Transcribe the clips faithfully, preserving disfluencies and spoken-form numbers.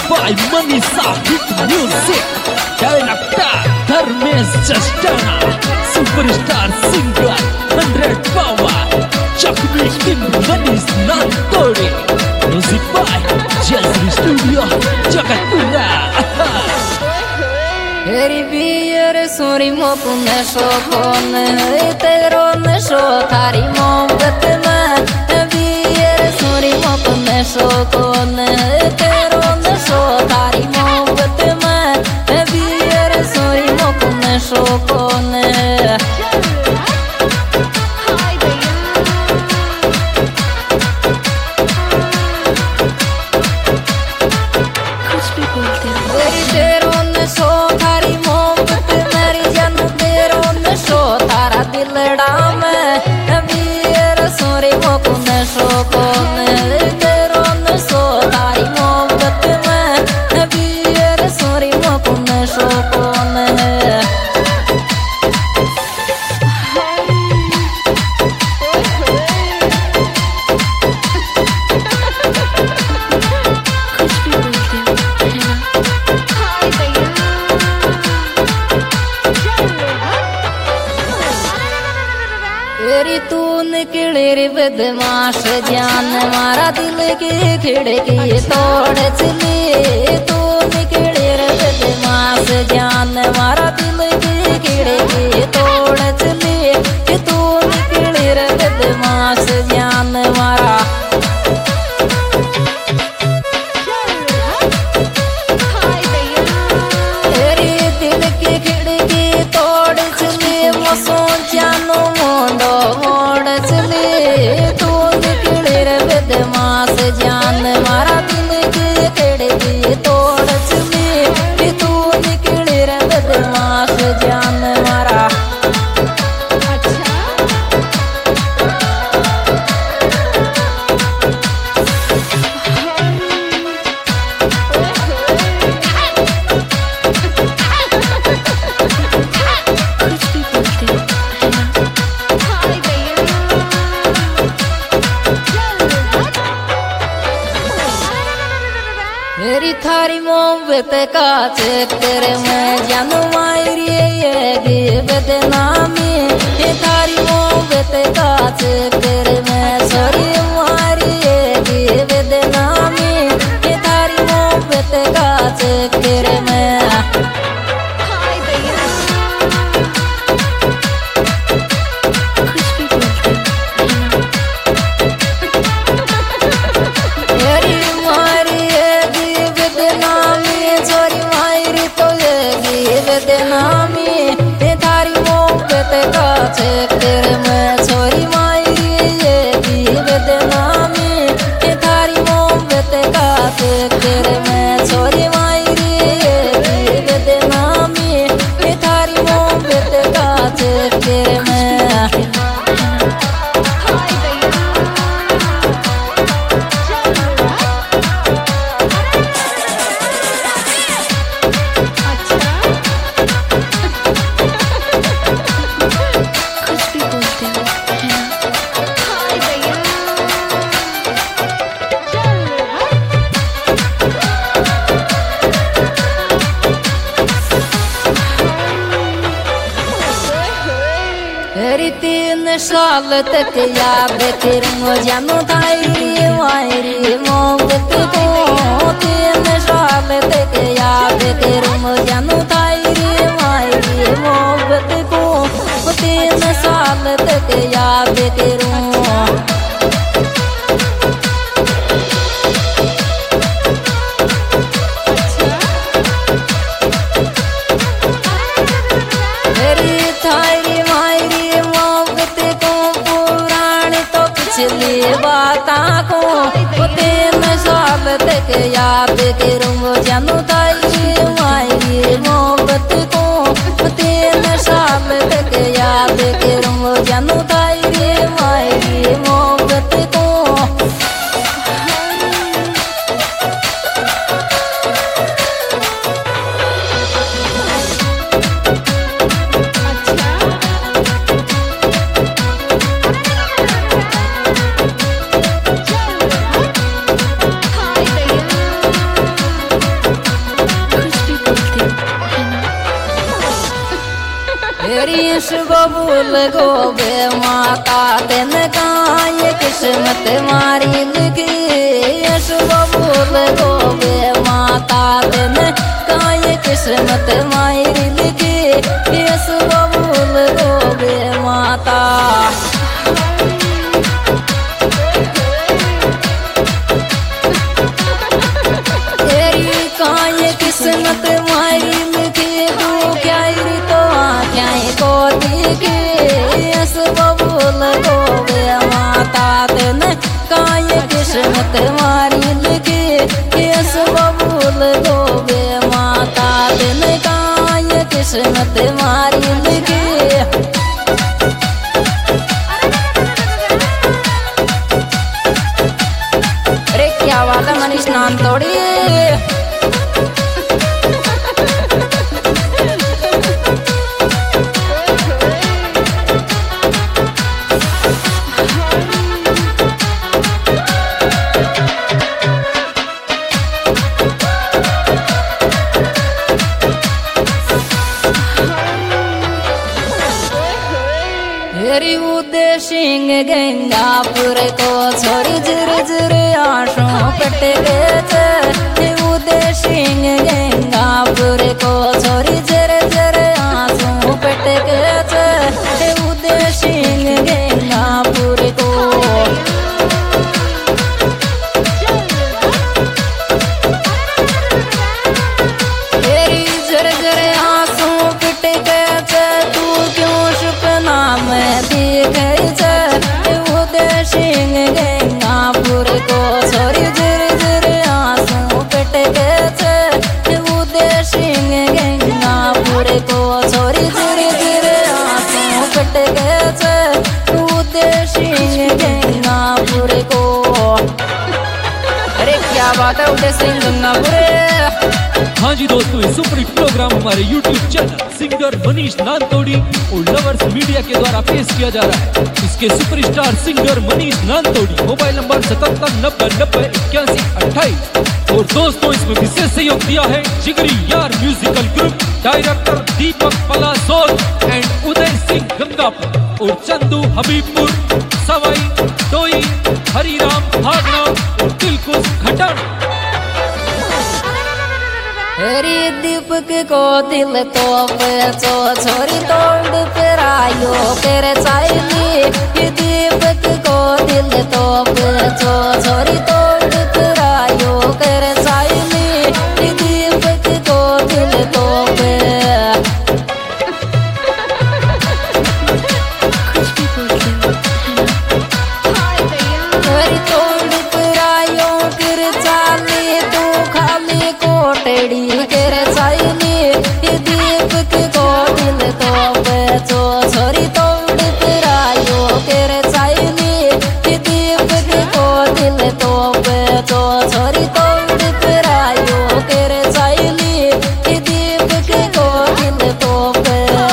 by Manisha Hit Music. Director Dharmesh Chastana, superstar singer one hundred power, Chakmi King Manish Nantore. Music by Jazzy Studio, Jagatpura. Heri bier suri mopune shokon tero nesho thari mogat mein bier suri mopune shokon tero nesho thari mogat mein bier suri mopune shokon तेरी तू निकले रे बदमाश जान मारा दिल की खिड़की तोड़ चली तू निकले रे बदमाश जान मारा दिल की खिड़की तोड़ चली तू निकले रे बदमाश जान मारा तेरी दिल की खिड़की तोड़ चली मसो जानो मोंडो बदमाश जान मारा दिल की खिड़की तोड़ चली तू निकले रे बदमाश जान मारा मेरी थारी मोहब्बत का चक्कर में जानू मायरी ये बदनामी ये थारी मोहब्बत का चक्कर में सॉरी मारी ये बदनामी ये थारी मोहब्बत का चक्कर में बदनामी ये थारी मोहब्बत का चक्कर में छोरी मायरी ये भी बदनामी ये थारी मोहब्बत का चक्कर में छोरी मायरी ये भी बदनामी ये थारी मोहब्बत का चक्कर में तीन साल तक याद करूँ जानू थारी मायरी मोहब्बत को तीन साल तक याद करूँ जानू थारी मायरी मोहब्बत को तीन साल तक याद करूँ पिछली बात को यश बबूल गोबे माता तेन काय किस्मत मारी लिखी यश बबूल गोबे माता तेन काय किस्मत मारी लिखी यश बबूल गोबे माता तेरी काय किस्मत मारी लिखी तू क्या तो क्या को दिखे यस बबूल गोबे माता तेन काय किस्मत मारी लिखी यस बबूल गोबे माता तेन काय किस्मत मारी लिखी। अरे क्या बात है मनीष नानतोड़ी हरी उदय सिंह गंगापुर को छोरी जिर जिर आंसू पट गए उदय सिंह गंगापुर को छोरी जिर जिर आंसू पट गए उदय सिंह गंगापुर को तेरी जर जर आंसू पट गए तू क्यों सपना में दिखे उदय सिंह गंगापुर को छोरी जिर जिर आंसू पट गए उदय सिंह गंगापुर को छोरी जिर जिर आंसू पट गए उदय सिंह गंगापुर को। अरे क्या बात है उदय सिंह गंगापुर। हाँ जी दोस्तों, इस सुपर हिट प्रोग्राम हमारे YouTube channel singer Manish Nantodi और लवर्स मीडिया के द्वारा पेश किया जा रहा है। इसके superstar singer Manish Nantodi, mobile number सतहत्तर नब्बे नब्बे इक्यासी अट्ठाईस। और दोस्तों इसमें विशेष सहयोग दिया है जिगरी यार musical group, director Deepak Palasol and Uday Singh Gangapur और चंदू हबीबपुर, सवाई डोई, हरिराम भागना और दिलकुश खटाना। हरी दीपक को दिल तो बेचो छोरी तोड़ पेरायो तेरे चाहिए दीपक को दिल तो बेचो छोरी तोड़ पेरायो तेरे चाहिए दीपक को दिल तो पे हरी तोड़ पेरायो तेरे चाली तू खाली कोटड़ी तेरे चाहिए दीपक को दिल तो बेचो छोरी तोड़ पेरायो तेरे चाहिए दीपक को दिल तो बेचो छोरी तोड़ पेरायो तेरे चाहिए दीपक को दिल तो पे।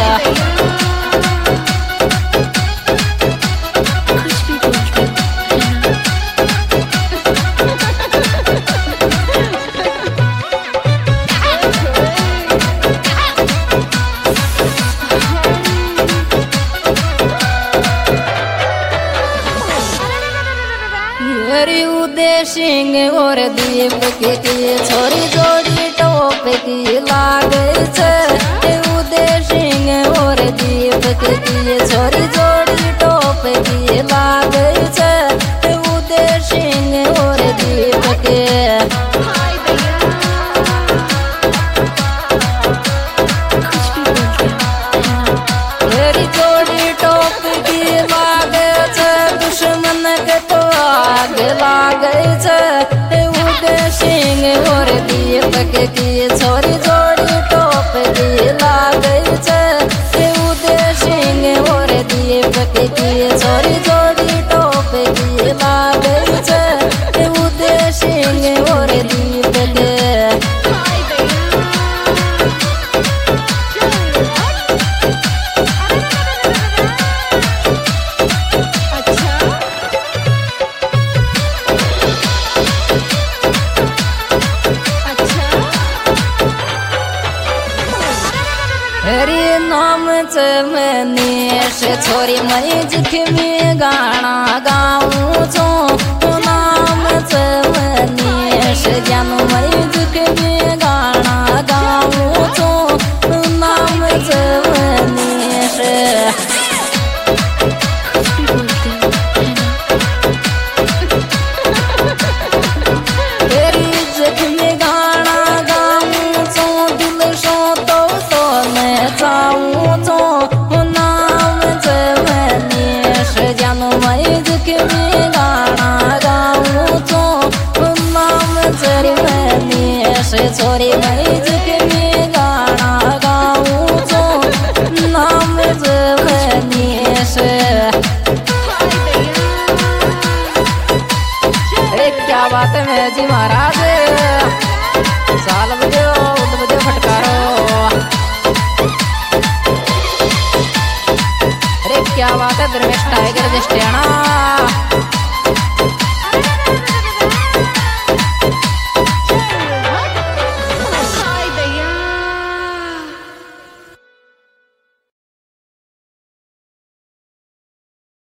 हरी उदय सिंह और दीपक की छोरी जोड़ी टोप की लागे छे उदय सिंह और दीपक की छोरी जोड़ी टोप की लागे छे उदय सिंह और दीपक। हरी जोड़ी टोप की लागे छे दुश्मन के तो आग लागे छे उदय सिंह और दीपक की छोरी जोड़ी टोप की लागे छे उदय सिंह और दीपक की छोरी जोड़ी टोप की लागे छे उदय सिंह और दीपक। हरी नाम च मनीष छोरी मई जिख में गाना गाऊं छो नाम च मनीष ज्ञान मई जिख में गाना गाऊं छो नाम च मनीष तेरी जिख में गाना गाऊं छो दिल शो तो तो मैं चाहूं छो नाम च मनीष ज्ञान मई जिख में गाना गाऊं छो नाम च मनीष छोरी मई जिख में गाना गाऊं छो नाम च मनीष अरे क्या बात है मैं जी महाराज साल बजे उठ बजे फटकारो अरे क्या बात है धर्मेश टाइगर जस्टियाना